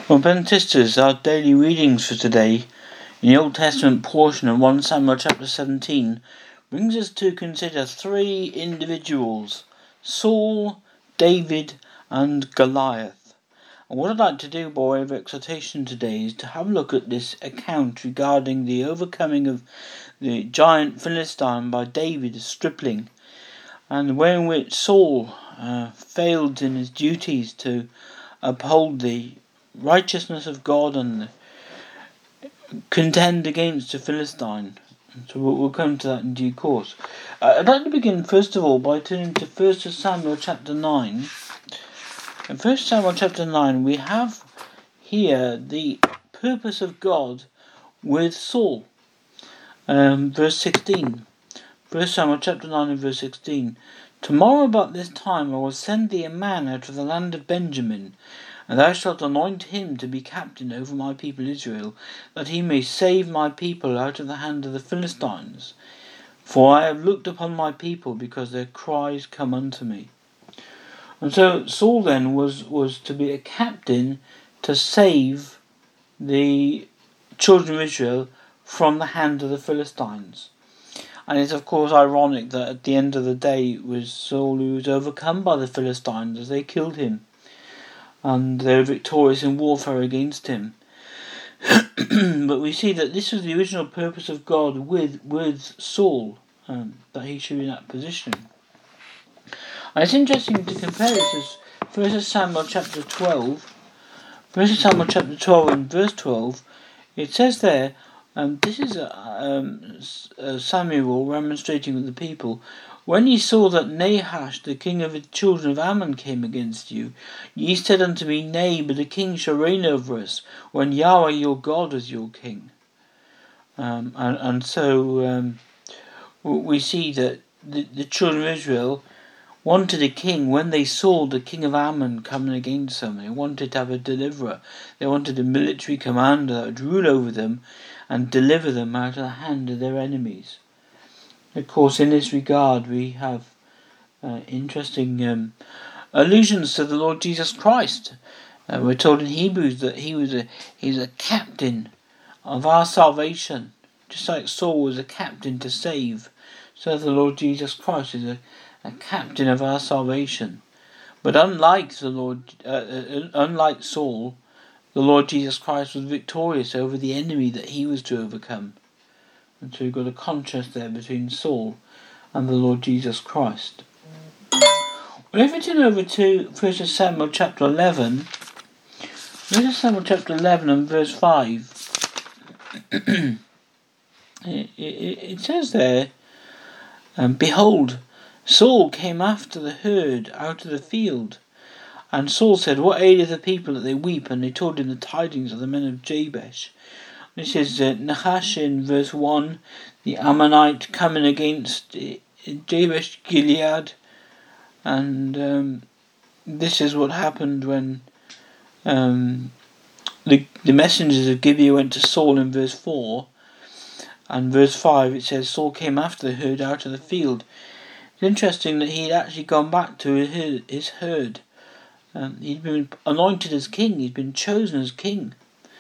Well, brothers and sisters, our daily readings for today in the Old Testament portion of 1 Samuel chapter 17 brings us to consider three individuals: Saul, David, and Goliath. And what I'd like to do by way of exhortation today is to have a look at this account regarding the overcoming of the giant Philistine by David, a stripling, and the way in which Saul failed in his duties to uphold the righteousness of God and contend against the Philistine. So we'll come to that in due course. I'd like to begin first of all by turning to 1 Samuel chapter 9. In 1 Samuel chapter 9 we have here the purpose of God with Saul. Verse 16. 1 Samuel chapter 9 and verse 16. Tomorrow about this time I will send thee a man out of the land of Benjamin, and thou shalt anoint him to be captain over my people Israel, that he may save my people out of the hand of the Philistines. For I have looked upon my people, because their cries come unto me. And so Saul then was to be a captain to save the children of Israel from the hand of the Philistines. And it's of course ironic that at the end of the day it was Saul who was overcome by the Philistines as they killed him, and they were victorious in warfare against him. But we see that this was the original purpose of God with Saul, that he should be in that position. And it's interesting to compare this as 1 Samuel chapter 12. 1 Samuel chapter 12 and verse 12, it says there, this is Samuel remonstrating with the people. When ye saw that Nahash, the king of the children of Ammon, came against you, ye said unto me, Nay, but a king shall reign over us, when Yahweh your God is your king. So we see that the children of Israel wanted a king when they saw the king of Ammon coming against them. They wanted to have a deliverer. They wanted a military commander that would rule over them and deliver them out of the hand of their enemies. Of course, in this regard, we have interesting allusions to the Lord Jesus Christ. We're told in Hebrews that he's a captain of our salvation, just like Saul was a captain to save. So the Lord Jesus Christ is a captain of our salvation. But unlike Saul, the Lord Jesus Christ was victorious over the enemy that he was to overcome. And so we've got a contrast there between Saul and the Lord Jesus Christ. Well, if we turn over to 1 Samuel chapter 11, 1 Samuel chapter 11 and verse 5, it says there, Behold, Saul came after the herd out of the field. And Saul said, What aileth the people that they weep? And they told him the tidings of the men of Jabesh. This is Nahash in verse 1, the Ammonite coming against Jabesh Gilead. And this is what happened when the messengers of Gibeah went to Saul in verse 4. And verse 5 it says, Saul came after the herd out of the field. It's interesting that he'd actually gone back to his herd. He'd been anointed as king, he'd been chosen as king.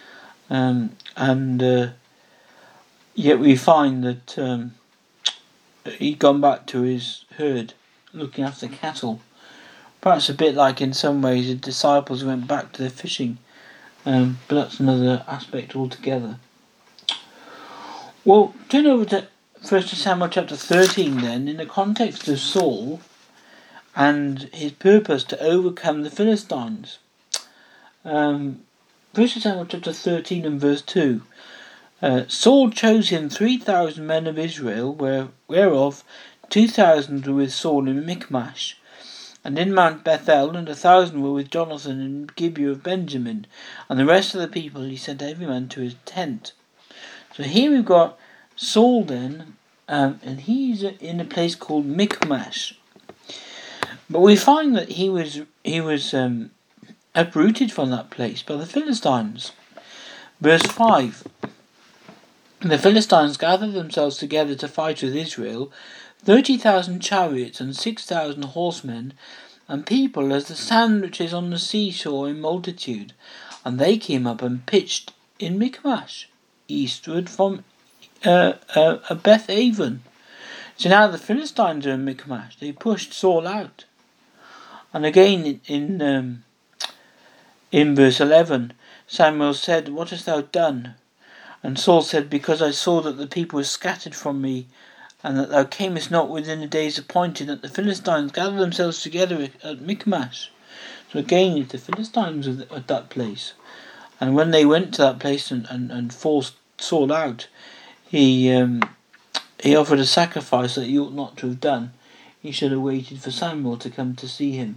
Yet we find that he'd gone back to his herd, looking after cattle. Perhaps a bit like in some ways the disciples went back to their fishing. But that's another aspect altogether. Well, turn over to 1 Samuel chapter 13 then, in the context of Saul and his purpose to overcome the Philistines. 1 Samuel chapter 13 and verse 2. Saul chose him 3,000 men of Israel, whereof 2,000 were with Saul in Michmash, and in Mount Bethel, and 1,000 were with Jonathan in Gibeah of Benjamin, and the rest of the people he sent every man to his tent. So here we've got Saul then, and he's in a place called Michmash. But we find that he was uprooted from that place by the Philistines. Verse 5. The Philistines gathered themselves together to fight with Israel, 30,000 chariots and 6,000 horsemen, and people as the sand which is on the seashore in multitude. and they came up and pitched in Michmash, eastward from Beth Aven. So now the Philistines are in Michmash. They pushed Saul out. And again in verse 11, Samuel said, "What hast thou done?" And Saul said, "Because I saw that the people were scattered from me, and that thou camest not within the days appointed, that the Philistines gathered themselves together at Michmash." So again, the Philistines were at that place. And when they went to that place and forced Saul out, he offered a sacrifice that he ought not to have done. He should have waited for Samuel to come to see him.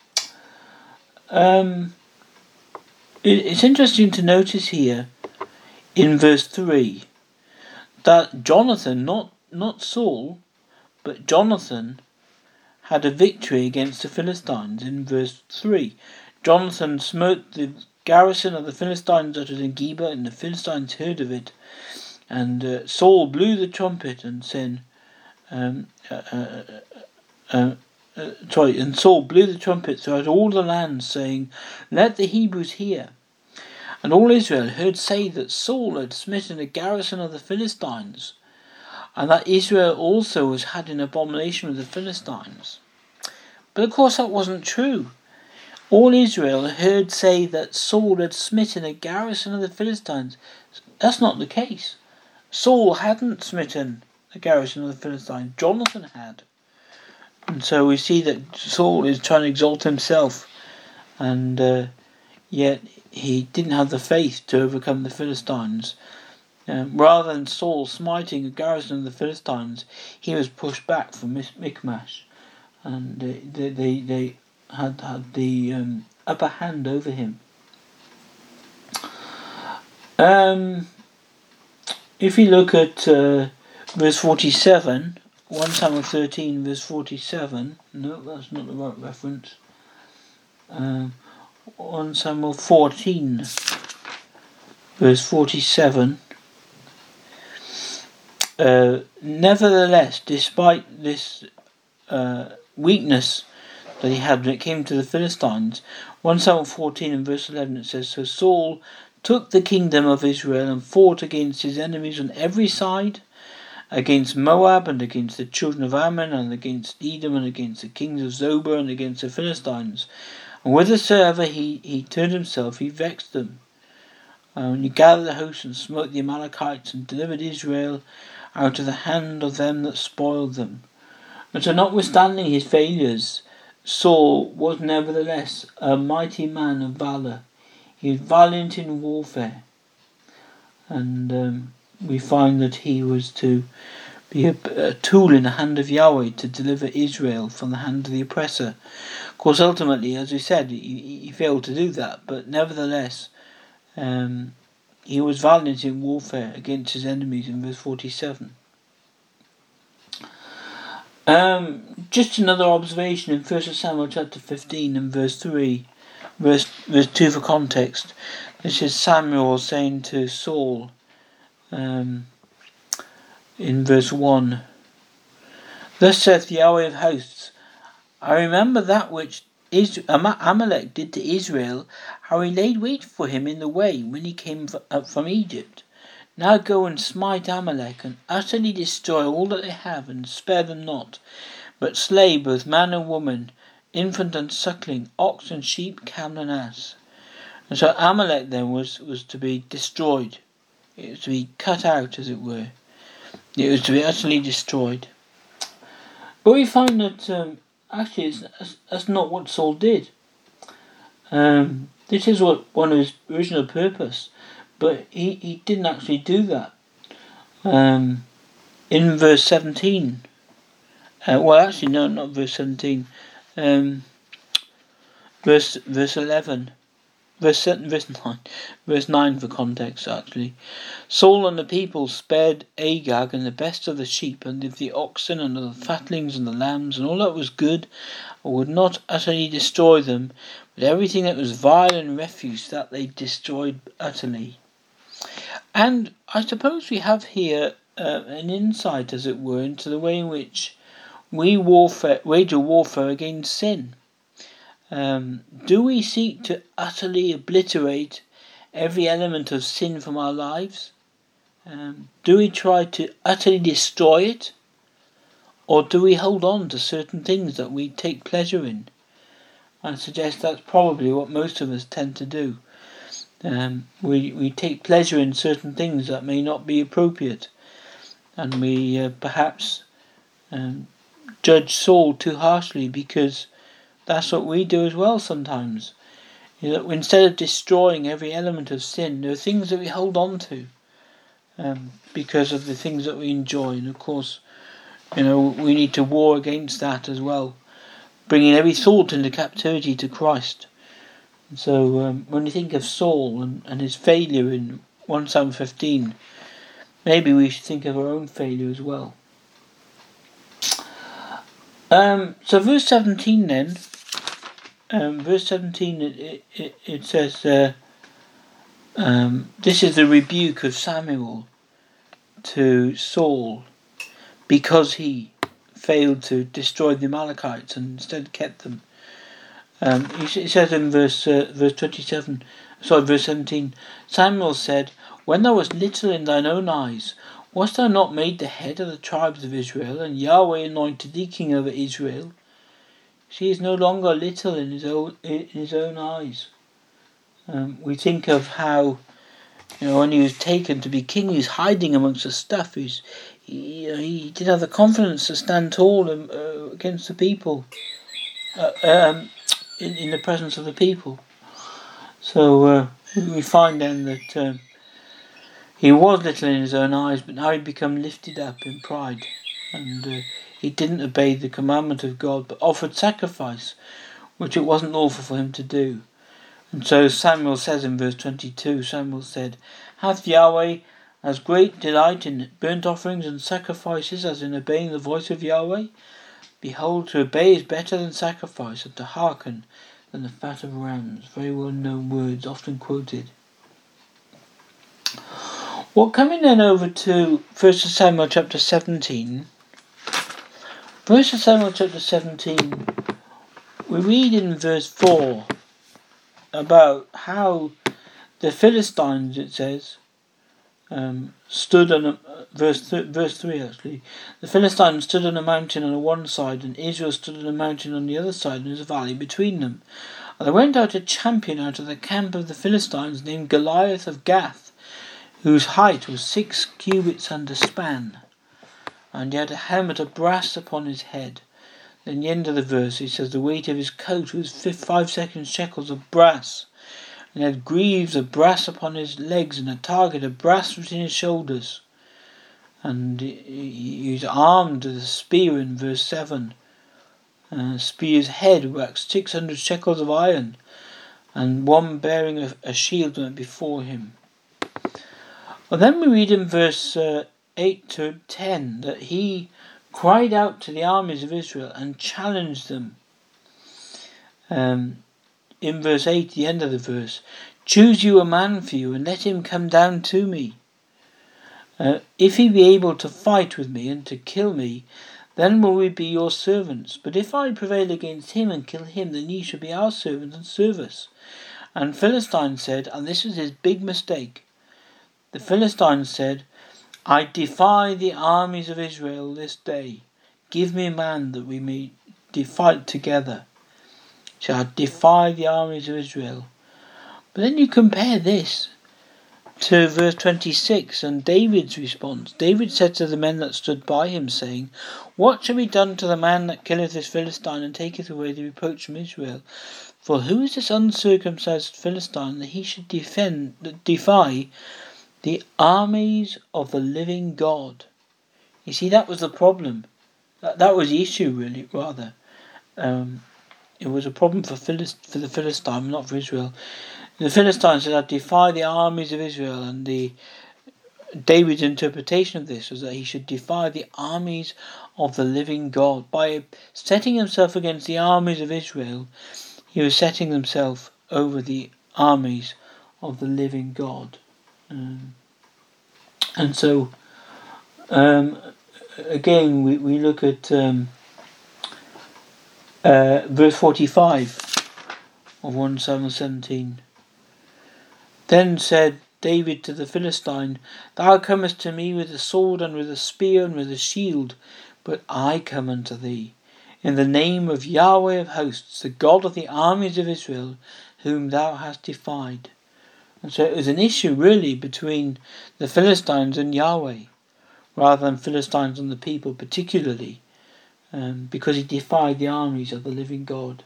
It's interesting to notice here in verse 3 that Jonathan, not Saul, but Jonathan had a victory against the Philistines. In verse 3, Jonathan smote the garrison of the Philistines that was in Geba, and the Philistines heard of it. And Saul blew the trumpet and said, and Saul blew the trumpet throughout all the land, saying, "Let the Hebrews hear." And all Israel heard say that Saul had smitten a garrison of the Philistines, and that Israel also was had in abomination with the Philistines. But of course that wasn't true. All Israel heard say that Saul had smitten a garrison of the Philistines. That's not the case. Saul hadn't smitten a garrison of the Philistines. Jonathan had. And so we see that Saul is trying to exalt himself, and yet he didn't have the faith to overcome the Philistines. Rather than Saul smiting a garrison of the Philistines, he was pushed back from Michmash, and they had the upper hand over him. If you look at verse 47, 1 Samuel 13 verse 47, no, that's not the right reference. 1 Samuel 14 verse 47. Nevertheless, despite this weakness that he had when it came to the Philistines, 1 Samuel 14 and verse 11, it says, "So Saul took the kingdom of Israel and fought against his enemies on every side, against Moab and against the children of Ammon and against Edom and against the kings of Zobah and against the Philistines. And whithersoever he turned himself, he vexed them. And he gathered the host and smote the Amalekites and delivered Israel out of the hand of them that spoiled them." And so notwithstanding his failures, Saul was nevertheless a mighty man of valour. He was valiant in warfare. And we find that he was to be a tool in the hand of Yahweh to deliver Israel from the hand of the oppressor. Of course, ultimately, as we said, he failed to do that, but nevertheless, he was valiant in warfare against his enemies in verse 47. Just another observation in 1 Samuel chapter 15 and verse 3, verse 2 for context. This is Samuel saying to Saul in verse 1, "Thus saith Yahweh of hosts, I remember that which Amalek did to Israel, how he laid wait for him in the way when he came up from Egypt. Now go and smite Amalek, and utterly destroy all that they have, and spare them not, but slay both man and woman, infant and suckling, ox and sheep, camel and ass." And so Amalek then was to be destroyed. It was to be cut out, as it were. It was to be utterly destroyed. But we find that actually that's not what Saul did. This is one of his original purpose, but he didn't actually do that. In verse 17, well, actually no, not verse 17. Verse 11. Verse 9. Verse 9 for context, actually. "Saul and the people spared Agag and the best of the sheep and of the oxen and of the fatlings and the lambs and all that was good, and would not utterly destroy them, but everything that was vile and refuse that they destroyed utterly." And I suppose we have here an insight, as it were, into the way in which we wage a warfare against sin. Do we seek to utterly obliterate every element of sin from our lives? Do we try to utterly destroy it? Or do we hold on to certain things that we take pleasure in? I suggest that's probably what most of us tend to do. We take pleasure in certain things that may not be appropriate, and we perhaps judge Saul too harshly, because that's what we do as well sometimes. Instead of destroying every element of sin, there are things that we hold on to because of the things that we enjoy, and of course, we need to war against that as well, bringing every thought into captivity to Christ. And so when you think of Saul and his failure in 1 Samuel 15, maybe we should think of our own failure as well. So verse 17 then, verse 17 it says, this is the rebuke of Samuel to Saul, because he failed to destroy the Amalekites and instead kept them. It says in verse 17, Samuel said, "When thou wast little in thine own eyes, wast thou not made the head of the tribes of Israel, and Yahweh anointed thee king over Israel?" He is no longer little in his own eyes. We think of how, when he was taken to be king, he was hiding amongst the stuff. He didn't have the confidence to stand tall against the people, in the presence of the people. So we find then that he was little in his own eyes, but now he'd become lifted up in pride, and he didn't obey the commandment of God, but offered sacrifice, which it wasn't lawful for him to do. And so Samuel says in verse 22, Samuel said, "Hath Yahweh as great delight in burnt offerings and sacrifices as in obeying the voice of Yahweh? Behold, to obey is better than sacrifice, and to hearken than the fat of rams." Very well known words, often quoted. Well, coming then over to 1 Samuel chapter 17. 1 Samuel chapter 17, we read in verse 4 about how the Philistines, it says, stood on verse 3 actually. The Philistines stood on a mountain on one side, and Israel stood on a mountain on the other side, and there was a valley between them. And there went out a champion out of the camp of the Philistines, named Goliath of Gath, whose height was 6 cubits and a span, and he had a helmet of brass upon his head. Then the end of the verse, he says, the weight of his coat was 5 shekels of brass, and he had greaves of brass upon his legs, and a target of brass between his shoulders. And he was armed with a spear in verse 7. Spear's head waxed 600 shekels of iron, and one bearing a shield went before him. Well, then we read in verse 8 to 10 that he cried out to the armies of Israel and challenged them. In verse 8, the end of the verse, "Choose you a man for you, and let him come down to me. If he be able to fight with me and to kill me, then will we be your servants. But if I prevail against him and kill him, then ye shall be our servants and serve us." And Philistine said, and this was his big mistake, the Philistines said, "I defy the armies of Israel this day. Give me a man that we may fight together. Shall I defy the armies of Israel?" But then you compare this to verse 26 and David's response. David said to the men that stood by him, saying, "What shall be done to the man that killeth this Philistine and taketh away the reproach from Israel? For who is this uncircumcised Philistine that he should defy the armies of the living God?" You see, that was the problem. That was the issue, really, rather. It was a problem for the Philistine, not for Israel. The Philistines said, "I defy the armies of Israel," and David's interpretation of this was that he should defy the armies of the living God. By setting himself against the armies of Israel, he was setting himself over the armies of the living God. And so, again, we look at verse 45 of 1 Samuel 17. Then said David to the Philistine, Thou comest to me with a sword and with a spear and with a shield, but I come unto thee in the name of Yahweh of hosts, the God of the armies of Israel, whom thou hast defied. And so it was an issue really between the Philistines and Yahweh, rather than Philistines and the people particularly, because he defied the armies of the living God.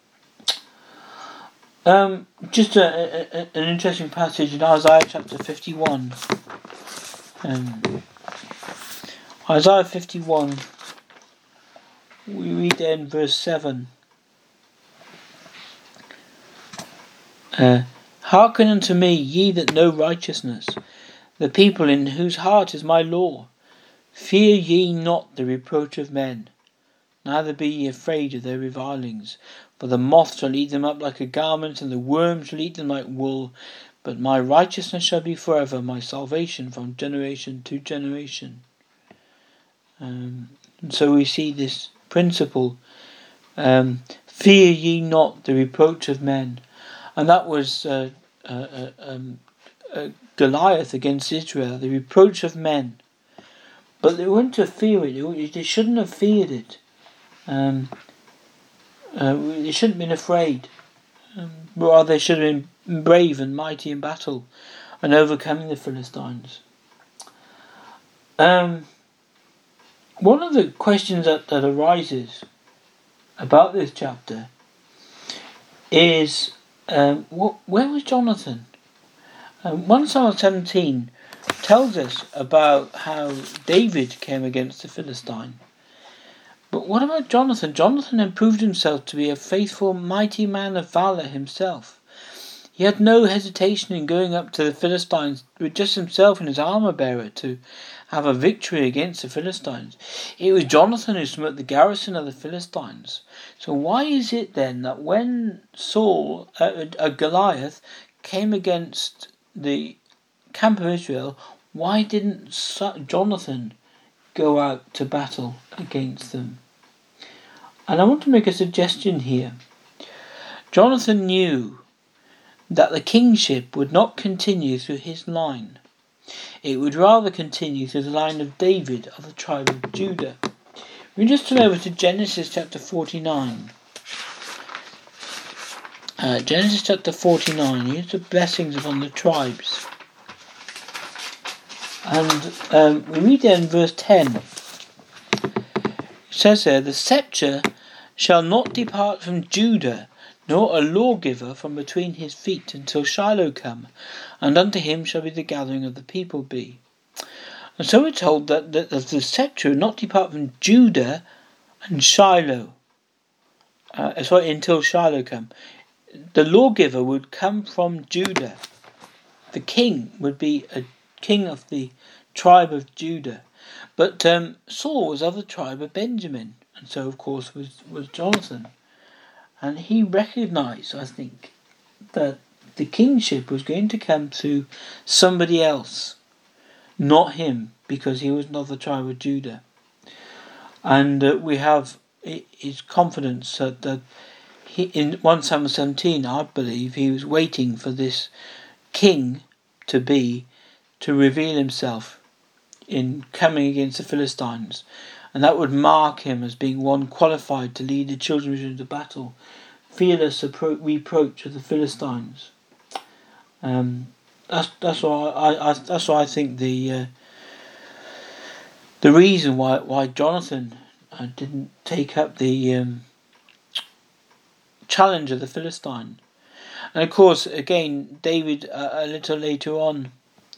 Just an interesting passage in Isaiah chapter 51. Isaiah 51, we read there in verse 7. Hearken unto me, ye that know righteousness, the people in whose heart is my law. Fear ye not the reproach of men, neither be ye afraid of their revilings. For the moth shall eat them up like a garment, and the worm shall eat them like wool. But my righteousness shall be forever, my salvation from generation to generation. And so we see this principle, fear ye not the reproach of men. And that was Goliath against Israel, the reproach of men. But they weren't to fear it, they shouldn't have feared it. They shouldn't have been afraid. Rather, they should have been brave and mighty in battle and overcoming the Philistines. One of the questions that arises about this chapter is, where was Jonathan? 1 Samuel 17 tells us about how David came against the Philistine. But what about Jonathan? Jonathan had proved himself to be a faithful, mighty man of valour himself. He had no hesitation in going up to the Philistines with just himself and his armour-bearer to have a victory against the Philistines. It was Jonathan who smote the garrison of the Philistines. So why is it then that when Goliath came against the camp of Israel, why didn't Jonathan go out to battle against them? And I want to make a suggestion here. Jonathan knew that the kingship would not continue through his line. It would rather continue through the line of David of the tribe of Judah. We just turn over to Genesis chapter 49. Genesis chapter 49. Here's the blessings upon the tribes. And we read there in verse 10. It says there, the sceptre shall not depart from Judah, nor a lawgiver from between his feet, until Shiloh come, and unto him shall be the gathering of the people be. And so we're told that the sceptre will not depart from Judah and Shiloh. Until Shiloh come. The lawgiver would come from Judah. The king would be a king of the tribe of Judah. But Saul was of the tribe of Benjamin, and so of course was Jonathan. And he recognised, I think, that the kingship was going to come through somebody else, not him, because he was not the tribe of Judah. And we have his confidence that he, in 1 Samuel 17, I believe, he was waiting for this king to reveal himself in coming against the Philistines. And that would mark him as being one qualified to lead the children of Israel into battle. Fearless reproach of the Philistines. That's why I think the reason why Jonathan didn't take up the challenge of the Philistine. And of course, again, David a little later on.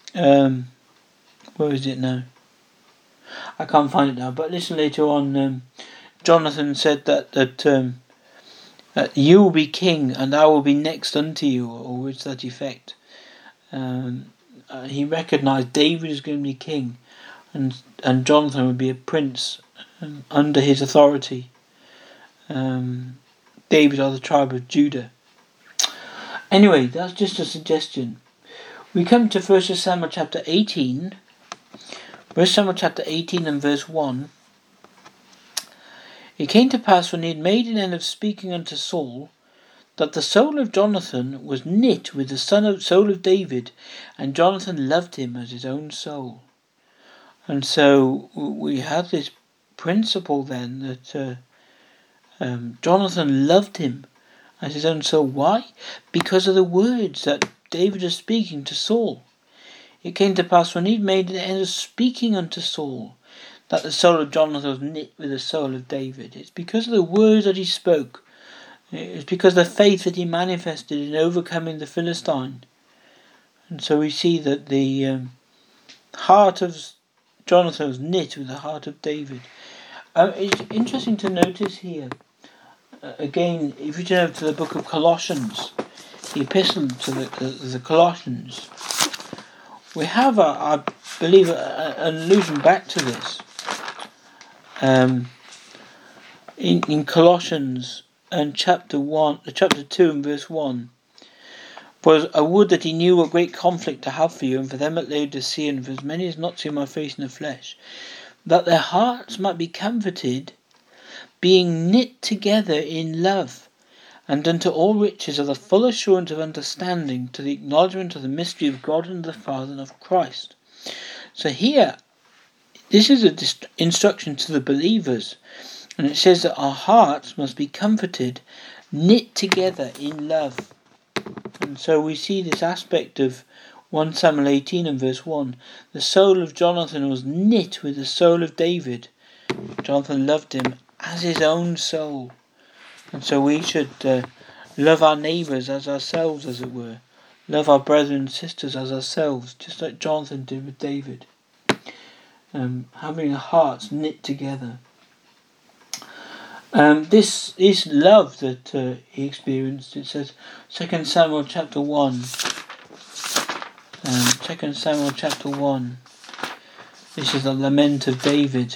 Where is it now? I can't find it now. But listen, later on, Jonathan said that you will be king, and I will be next unto you, or words to that effect. He recognised David as going to be king, and Jonathan would be a prince under his authority. David of the tribe of Judah. Anyway, that's just a suggestion. We come to 1 Samuel chapter 18. 1 Samuel chapter 18 and verse 1. It came to pass when he had made an end of speaking unto Saul, that the soul of Jonathan was knit with the soul of David, and Jonathan loved him as his own soul. And so we have this principle then that Jonathan loved him as his own soul. Why? Because of the words that David is speaking to Saul. It came to pass when he made the end of speaking unto Saul, that the soul of Jonathan was knit with the soul of David. It's because of the words that he spoke. It's because of the faith that he manifested in overcoming the Philistine. And so we see that the heart of Jonathan was knit with the heart of David. It's interesting to notice here, again, if you turn over to the book of Colossians, the epistle to the Colossians, we have, I believe, an allusion back to this. In Colossians and chapter 2 and verse 1. For I would that he knew what great conflict I have for you, and for them at Laodicea, and for as many as not see my face in the flesh, that their hearts might be comforted, being knit together in love, and unto all riches of the full assurance of understanding, to the acknowledgement of the mystery of God and the Father and of Christ. So here, this is an instruction to the believers, and it says that our hearts must be comforted, knit together in love. And so we see this aspect of 1 Samuel 18 and verse 1. The soul of Jonathan was knit with the soul of David. Jonathan loved him as his own soul. And so we should love our neighbours as ourselves, as it were. Love our brothers and sisters as ourselves, just like Jonathan did with David. Having our hearts knit together. This love that he experienced, it says 2 Samuel chapter 1. 2 Samuel chapter 1. This is the lament of David.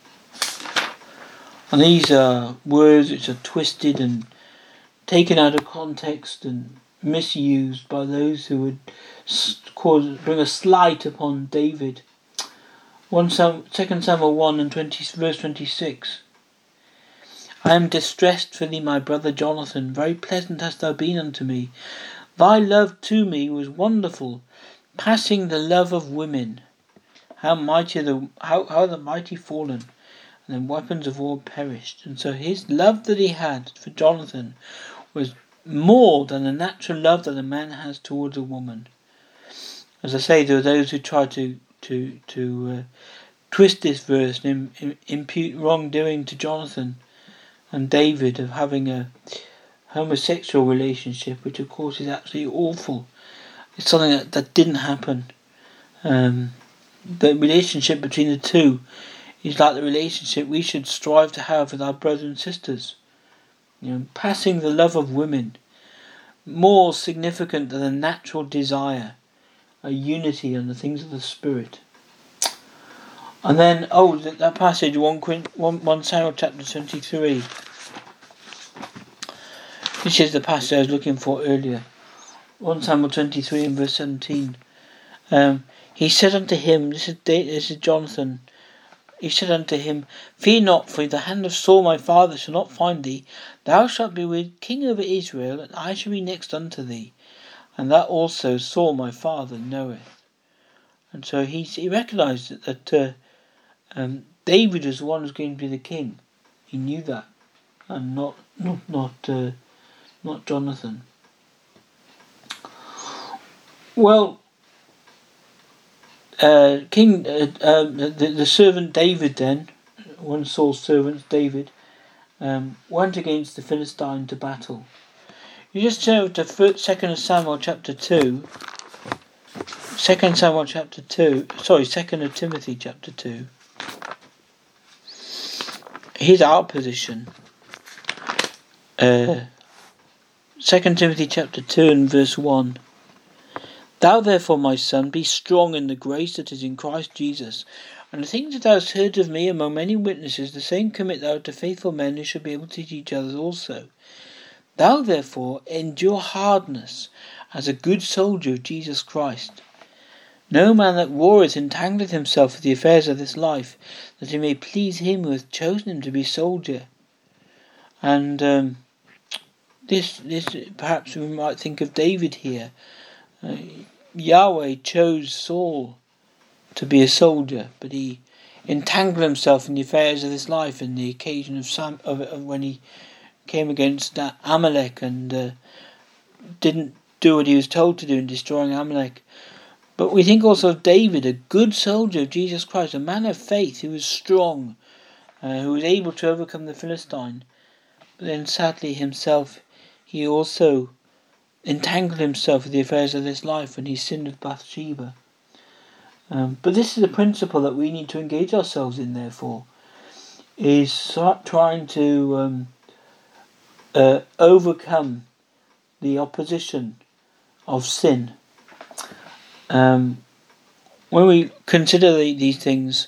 And these are words which are twisted and taken out of context and misused by those who would bring a slight upon David. 2 Samuel 1 and verse 26. I am distressed for thee, my brother Jonathan. Very pleasant hast thou been unto me. Thy love to me was wonderful, passing the love of women. How the mighty fallen, and the weapons of war perished. And so his love that he had for Jonathan was more than the natural love that a man has towards a woman. As I say, there are those who try to twist this verse and impute wrongdoing to Jonathan and David of having a homosexual relationship, which of course is absolutely awful. It's something that didn't happen. The relationship between the two is like the relationship we should strive to have with our brothers and sisters. Passing the love of women, more significant than a natural desire, a unity on the things of the Spirit. And then, that passage, 1 Samuel chapter 23. This is the passage I was looking for earlier. 1 Samuel 23 and verse 17. He said unto him, this is Jonathan, he said unto him, Fear not, for the hand of Saul my father shall not find thee. Thou shalt be with king over Israel, and I shall be next unto thee. And that also Saul my father knoweth. And so he recognised that David was the one who was going to be the king. He knew that, and not Jonathan. Well, the servant David then, one of Saul's servants, David, went against the Philistine to battle. You just turn to 2 Samuel chapter 2. 2 Timothy chapter 2. Here's our position. 2 Timothy chapter 2 and verse 1. Thou therefore, my son, be strong in the grace that is in Christ Jesus. And the things that thou hast heard of me among many witnesses, the same commit thou to faithful men who shall be able to teach others also. Thou therefore endure hardness as a good soldier of Jesus Christ. No man that warreth entangleth himself with the affairs of this life, that he may please him who hath chosen him to be soldier. And this perhaps we might think of David here. Yahweh chose Saul to be a soldier, but he entangled himself in the affairs of his life in the occasion of when he came against Amalek and didn't do what he was told to do in destroying Amalek. But we think also of David, a good soldier of Jesus Christ, a man of faith who was strong, who was able to overcome the Philistine. But then sadly himself, he also entangled himself with the affairs of this life when he sinned with Bathsheba. But this is a principle that we need to engage ourselves in, therefore, is trying to overcome the opposition of sin. When we consider these things,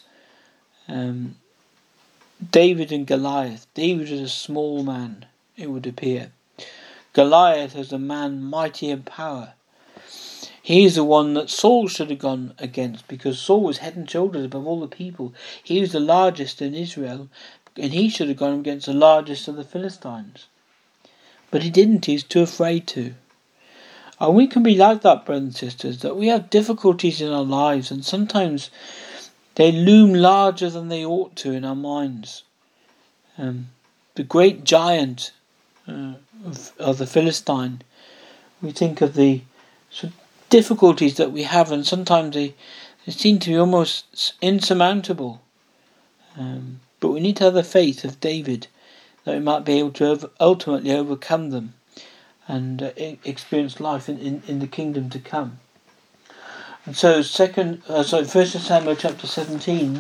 David and Goliath. David is a small man, it would appear. Goliath is a man mighty in power. He is the one that Saul should have gone against, because Saul was head and shoulders above all the people. He was the largest in Israel, and he should have gone against the largest of the Philistines. But he didn't, he was too afraid to. And we can be like that, brothers and sisters, that we have difficulties in our lives, and sometimes they loom larger than they ought to in our minds. The great giant of the Philistine, we think of the sort of difficulties that we have, and sometimes they seem to be almost insurmountable. But we need to have the faith of David that we might be able to ultimately overcome them and experience life in the kingdom to come. And so, 1 Samuel chapter 17.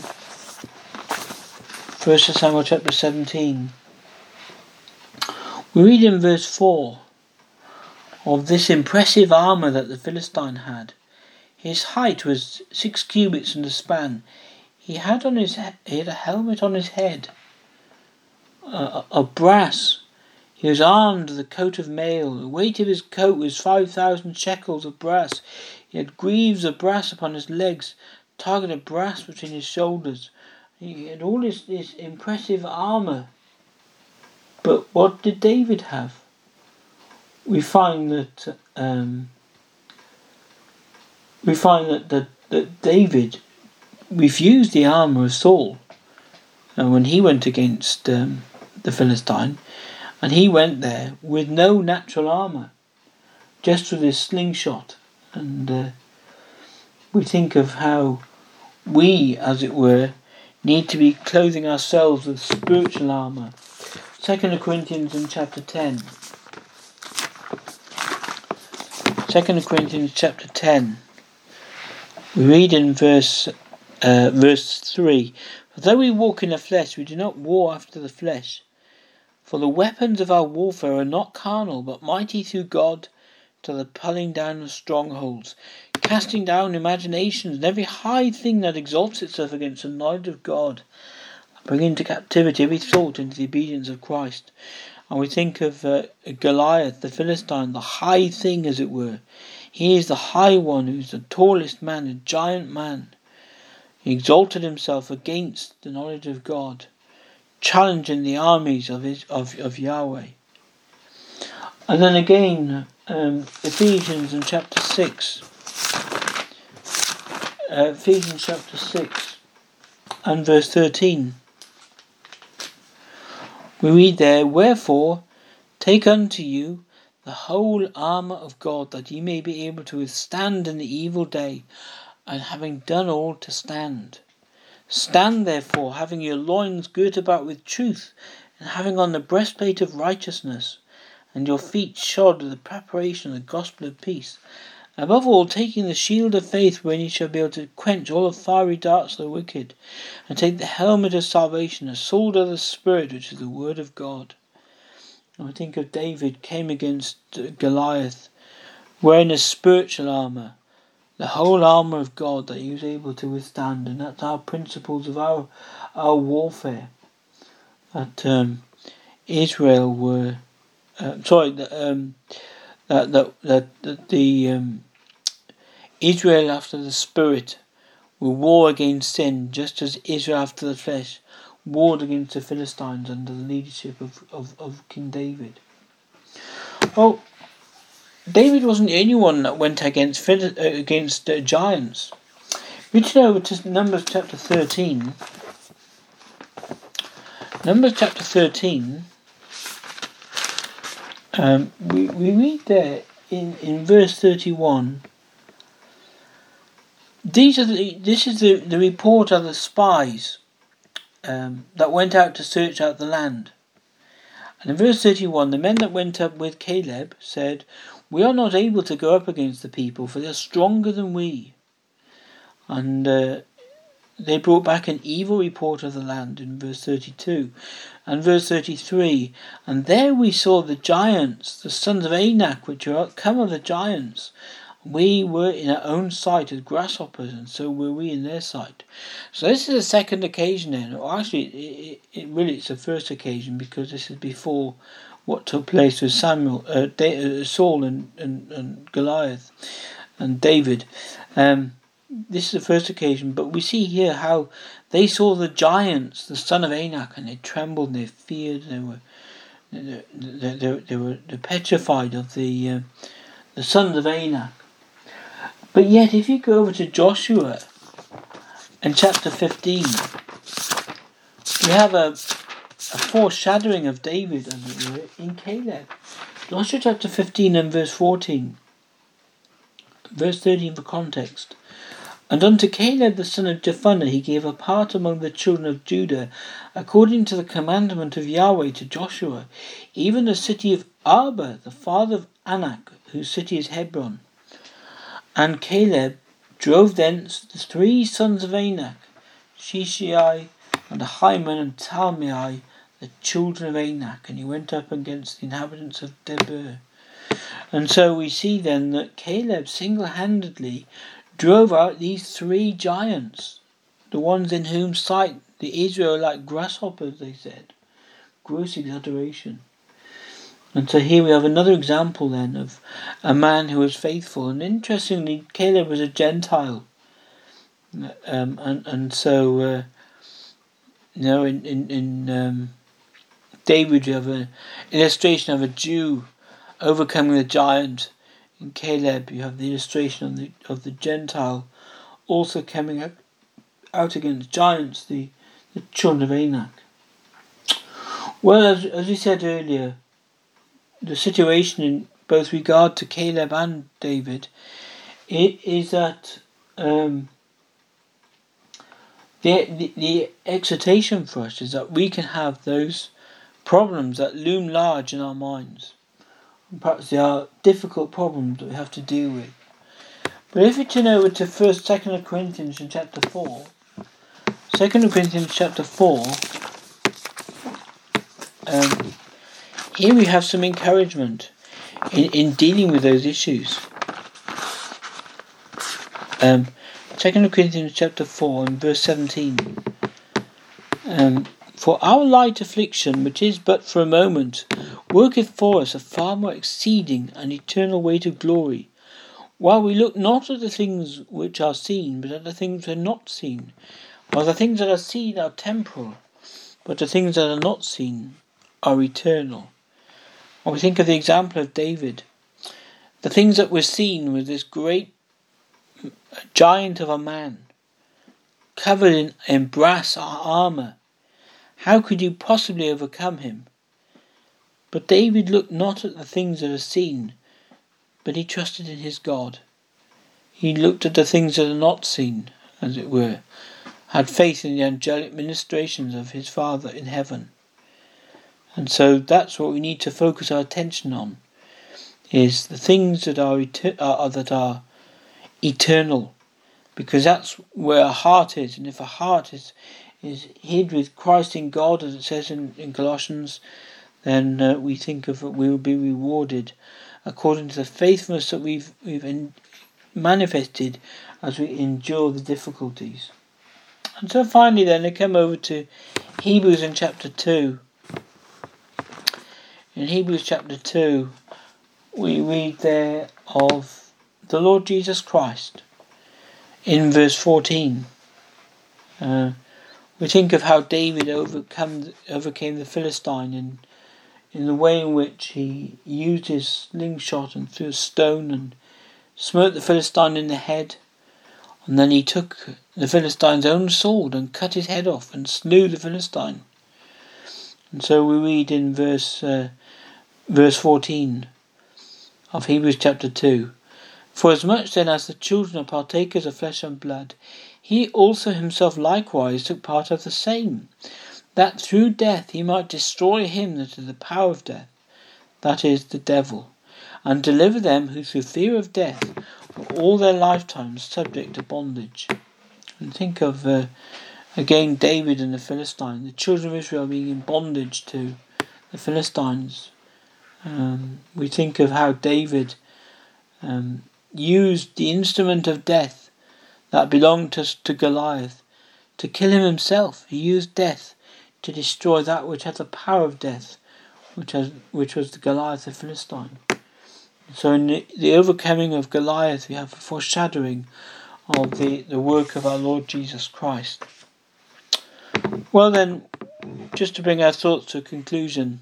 1 Samuel chapter 17. We read in verse 4 of this impressive armour that the Philistine had. His height was 6 cubits and a span. He had a helmet on his head of brass. He was armed with a coat of mail. The weight of his coat was 5,000 shekels of brass. He had greaves of brass upon his legs, target of brass between his shoulders. He had all this impressive armour. But what did David have? We find that David refused the armour of Saul, and when he went against the Philistine, and he went there with no natural armour, just with his slingshot. And we think of how we, as it were, need to be clothing ourselves with spiritual armour. 2 Corinthians in chapter 10. 2 Corinthians chapter 10. We read in verse 3. For though we walk in the flesh, we do not war after the flesh. For the weapons of our warfare are not carnal, but mighty through God to the pulling down of strongholds, casting down imaginations and every high thing that exalts itself against the knowledge of God, and bring into captivity every thought into the obedience of Christ. And we think of Goliath, the Philistine, the high thing, as it were. He is the high one, who is the tallest man, a giant man. He exalted himself against the knowledge of God, challenging the armies of Yahweh. And then again, Ephesians in chapter 6. Ephesians chapter 6 and verse 13. We read there, Wherefore, take unto you the whole armour of God, that ye may be able to withstand in the evil day, and having done all to stand. Stand therefore, having your loins girt about with truth, and having on the breastplate of righteousness, and your feet shod with the preparation of the gospel of peace. Above all, taking the shield of faith, wherein ye shall be able to quench all the fiery darts of the wicked, and take the helmet of salvation, the sword of the Spirit, which is the word of God. And I think of David came against Goliath, wearing a spiritual armour, the whole armour of God that he was able to withstand, and that's our principles of our warfare. That Israel were Israel after the Spirit will war against sin, just as Israel after the flesh warred against the Philistines under the leadership of King David. Well, David wasn't the only one that went against giants. We turn over to Numbers chapter 13. Numbers chapter 13. We read there in verse 31. This is the report of the spies that went out to search out the land. And in verse 31, the men that went up with Caleb said, "We are not able to go up against the people, for they are stronger than we." And they brought back an evil report of the land in verse 32. And verse 33, "And there we saw the giants, the sons of Anak, which are come of the giants. We were in our own sight as grasshoppers, and so were we in their sight." So this is the second occasion then. Or actually, it's the first occasion, because this is before what took place with Saul and Goliath and David. This is the first occasion, but we see here how they saw the giants, the son of Anak, and they trembled and they feared. They were petrified of the sons of Anak. But yet, if you go over to Joshua in chapter 15, we have a foreshadowing of David, as it were, in Caleb. Joshua chapter 15 and verse 14. Verse 13 for context. "And unto Caleb the son of Jephunneh he gave a part among the children of Judah, according to the commandment of Yahweh to Joshua, even the city of Arba, the father of Anak, whose city is Hebron. And Caleb drove thence the 3 sons of Anak, Shishai, and Ahiman, and Talmai, the children of Anak, and he went up against the inhabitants of Debir." And so we see then that Caleb single-handedly drove out these 3 giants, the ones in whom sight the Israel like grasshoppers, they said. Gross exaggeration. And so here we have another example then of a man who was faithful. And interestingly, Caleb was a Gentile. And so in David you have an illustration of a Jew overcoming the giant. In Caleb you have the illustration of the Gentile also coming out against giants, the children of Anak. Well, as we said earlier, the situation in both regard to Caleb and David is that the exhortation for us is that we can have those problems that loom large in our minds. And perhaps they are difficult problems that we have to deal with. But if we turn over to 2 Corinthians in chapter 4, 2 Corinthians chapter 4, here we have some encouragement in dealing with those issues. 2 Corinthians chapter 4 and verse 17. "For our light affliction, which is but for a moment, worketh for us a far more exceeding and eternal weight of glory, while we look not at the things which are seen, but at the things which are not seen. While the things that are seen are temporal, but the things that are not seen are eternal." When we think of the example of David, the things that were seen was this great giant of a man, covered in brass armour. How could you possibly overcome him? But David looked not at the things that are seen, but he trusted in his God. He looked at the things that are not seen, as it were, had faith in the angelic ministrations of his Father in heaven. And so that's what we need to focus our attention on, is the things that are eternal, because that's where our heart is. And if our heart is hid with Christ in God, as it says in Colossians, then we think of we will be rewarded according to the faithfulness that we've manifested as we endure the difficulties. And so finally then I come over to Hebrews in chapter 2. In Hebrews chapter 2 we read there of the Lord Jesus Christ in verse 14. We think of how David overcame the Philistine in the way in which he used his slingshot and threw a stone and smote the Philistine in the head. And then he took the Philistine's own sword and cut his head off and slew the Philistine. And so we read in verse 14 of Hebrews chapter 2, "For as much then as the children are partakers of flesh and blood, he also himself likewise took part of the same, that through death he might destroy him that is the power of death, that is, the devil, and deliver them who through fear of death were all their lifetimes subject to bondage." And think of, again, David and the Philistine, the children of Israel being in bondage to the Philistines. We think of how David used the instrument of death that belonged to Goliath to kill him himself. He used death to destroy that which had the power of death, which was the Goliath the Philistine. So in the overcoming of Goliath, we have a foreshadowing of the work of our Lord Jesus Christ. Well then, just to bring our thoughts to a conclusion,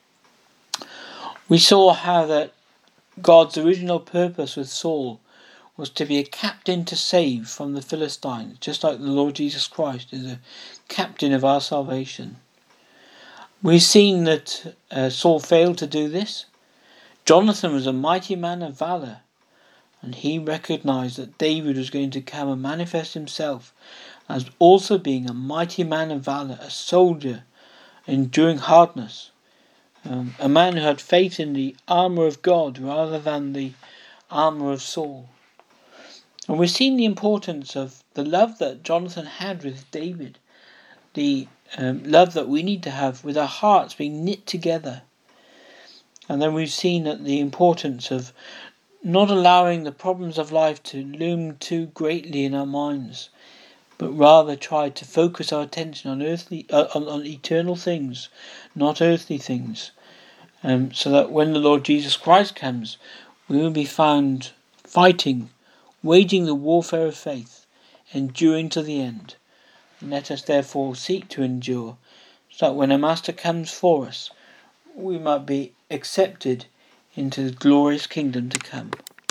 we saw how that God's original purpose with Saul was to be a captain to save from the Philistines, just like the Lord Jesus Christ is a captain of our salvation. We've seen that Saul failed to do this. Jonathan was a mighty man of valour, and he recognised that David was going to come and manifest himself as also being a mighty man of valour, a soldier, enduring hardness, a man who had faith in the armour of God rather than the armour of Saul. And we've seen the importance of the love that Jonathan had with David, the love that we need to have with our hearts being knit together. And then we've seen that the importance of not allowing the problems of life to loom too greatly in our minds, but rather try to focus our attention on on eternal things, not earthly things, so that when the Lord Jesus Christ comes, we will be found fighting, waging the warfare of faith, enduring to the end. And let us therefore seek to endure, so that when our Master comes for us, we might be accepted into the glorious kingdom to come.